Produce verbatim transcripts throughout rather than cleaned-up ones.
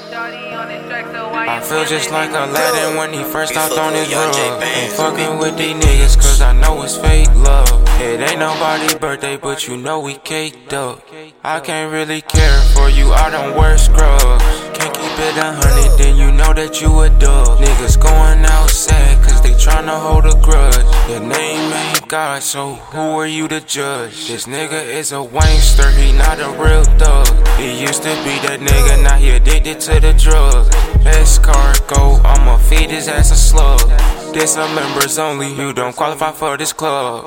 I feel just like Aladdin when he first hopped on his rug. Ain't fucking with these niggas cause I know it's fake love. It ain't nobody's birthday but you know we caked up. I can't really care for you, I don't wear scrubs. Can't keep it a hundred, then you know that you a dub. Niggas going outside cause they tryna hold a grudge. Your name ain't God, so who are you to judge? This nigga is a wankster, he not a real thug. He used to be that nigga, now he addicted to the drugs. Escargot, I'ma feed his ass a slug. This are members only, you don't qualify for this club.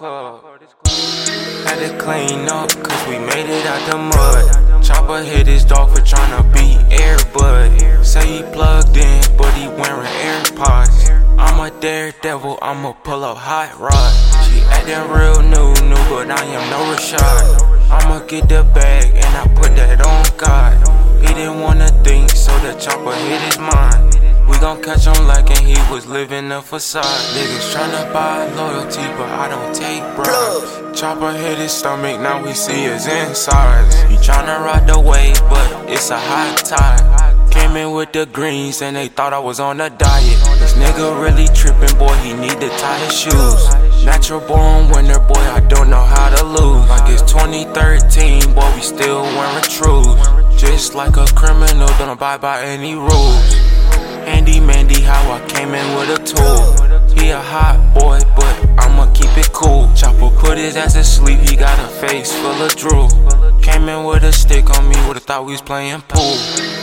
Had to clean up, cause we made it out the mud. Chopper hit his dog for tryna be Airbud. Say he plugged in, but he wearing AirPods. I'm a daredevil, I'ma pull up hot rod. She acting real new, new, but I am no Rashad. I'ma get the bag, and I put that on God. He didn't wanna think, so the chopper hit his mind. We gon' catch him like and he was living a facade. Niggas tryna buy loyalty, but I don't take bribes. Chopper hit his stomach, now we see his insides. He tryna ride the wave, but it's a hot tide. Came in with the greens and they thought I was on a diet. This nigga really trippin', boy, he need to tie his shoes. Natural born winner, boy, I don't know how to lose. Like it's twenty thirteen, boy, we still wearing trues. Just like a criminal, don't abide by any rules. Handy Mandy, how I came in with a tool. He a hot boy, but I'ma keep it cool. Chopper put his ass to sleep, he got a face full of drool. Came in with a stick on me, would've thought we was playing pool.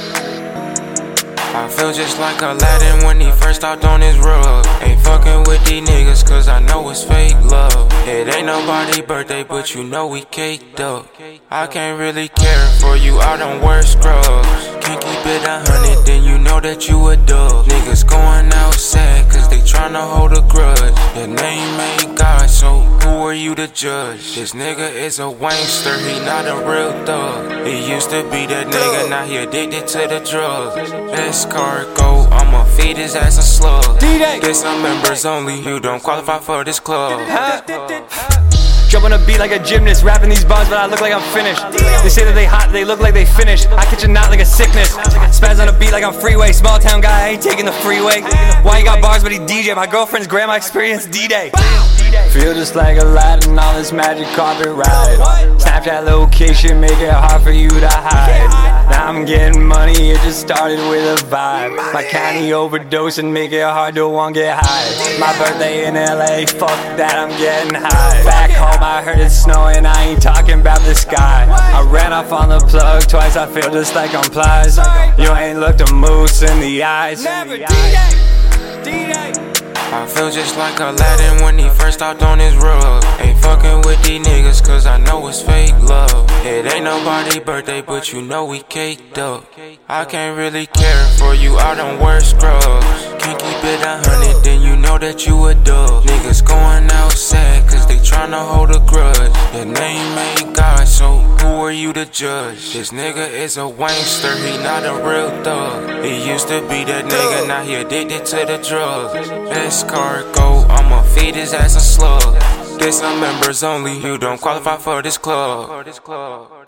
I feel just like Aladdin when he first hopped on his rug. Ain't fucking with these niggas cause I know it's fake love. It ain't nobody's birthday but you know we caked up. I can't really care for you, I don't wear scrubs. Can't keep it a hundred, then you know that you a dub. Niggas going outside cause they tryna hold a grudge. Your name ain't God, so who are you to judge? This nigga is a wankster, he not a real thug. He used to be that nigga, now he addicted to the drugs. Escargot, I'ma feed his ass a slug. This are members only, you don't qualify for this club. Jump on a beat like a gymnast, rapping these bars, but I look like I'm finished. They say that they hot, they look like they finished. I catch a knot like a sickness. Spaz on a beat like I'm freeway. Small town guy, I ain't taking the freeway. Why he got bars but he D J? My girlfriend's grandma experienced D-Day. Feel just like Aladdin, all this magic carpet ride. Snapchat location, make it hard for you to hide. Now I'm getting money, it just started with a vibe. My candy overdose and make it hard to want get high. My birthday in L A, fuck that, I'm getting high. Back home I heard it's snowing, I ain't talking about the sky. I ran off on the plug twice, I feel just like I'm plies. You ain't looked a moose in the eyes. Never D-Day, D-Day. I feel just like Aladdin when he first hopped on his rug. Ain't fucking with these niggas cause I know it's fake love. It ain't nobody's birthday but you know we caked up. I can't really care for you, I don't wear scrubs. Can't keep it a hundred, then you know that you a dub. Niggas going outside cause they tryna hold a grudge. Your name ain't God, so who are you to judge? This nigga is a wankster, he not a real thug. He used to be that nigga, now he addicted to the drugs. Escargot, I'ma feed his ass a slug. This are members only, you don't qualify for this club.